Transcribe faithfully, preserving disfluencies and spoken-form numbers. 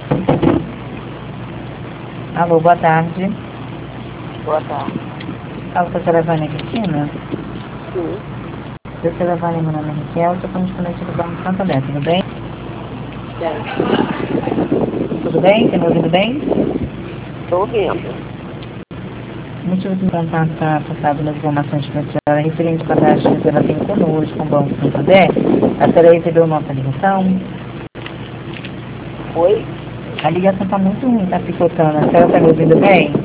Alô, boa tarde. Boa tarde. Fala com a senhora Vânia Cristina? Sim. Eu sou a Vânia, meu nome é Raquel, estou falando de do Banco Santander, tudo bem? Sim. Tudo bem? Está me ouvindo bem? Estou ouvindo. O motivo de contato está passado nas informações para a senhora referente ao cadastro que a senhora tem conosco com o Banco Santander. A senhora recebeu nossa ligação? Oi? A ligação está muito ruim, está picotando. A senhora está me ouvindo bem?